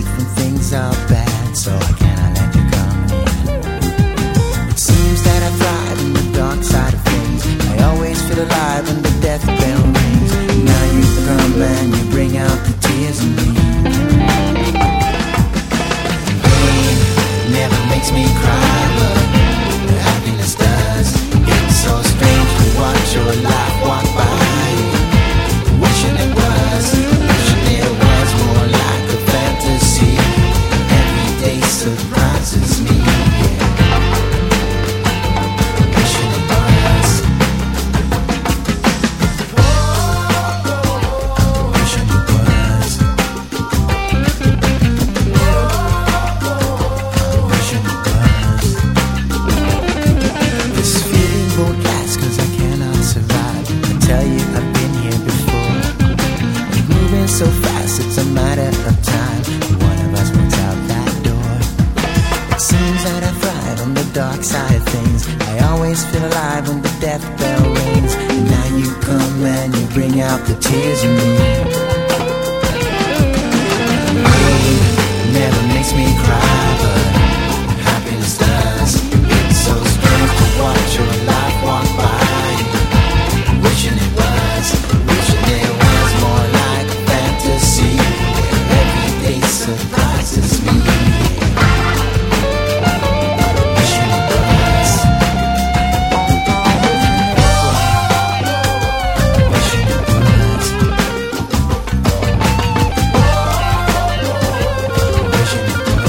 safe when things are bad, so I cannot let you come near. It seems that I thrive in the dark side of things. I always feel alive when the death bell rings. Now you come and you bring out the tears in me. Pain never makes me cry, but happiness does. It's so strange to watch your life walk by, wishing it was, wishing it was more like a fantasy. Every day surprises me, yeah. Wishing it was, wishing it was, wishing it was. This feeling won't last 'cause I cannot survive. I tell you I've been here before. We're moving so fast, it's a matter of time. One of us walks out that door. It seems that I thrive on the dark side of things. I always feel alive when the death bell rings. And now you come and you bring out the tears in me. Pain never makes me cry, but happiness does. It's so strange to watch your life walk by, wishing it was, wishing it was more like a fantasy. Every day surprises me. Wishing it was, wishing it was, wishing it was.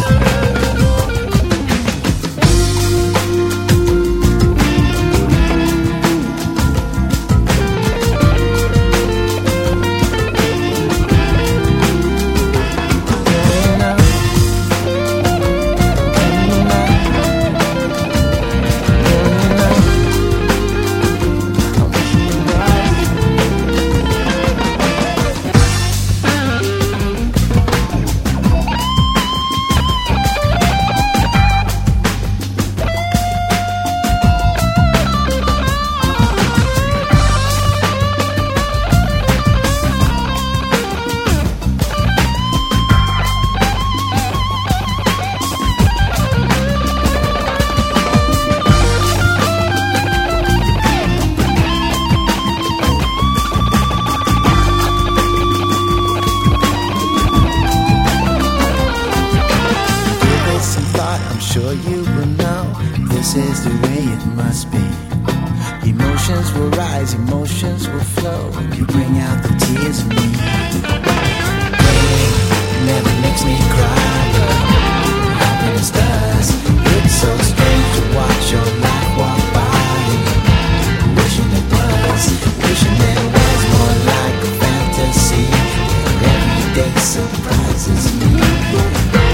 Give it some thought, I'm sure you will know. This is the way it must be. Emotions will rise, emotions will flow. You bring out the tears in me. Pain never makes me cry, but happiness does. It's so strange to watch your life walk by, wishing it was, wishing it was more like a fantasy. Every day surprises me.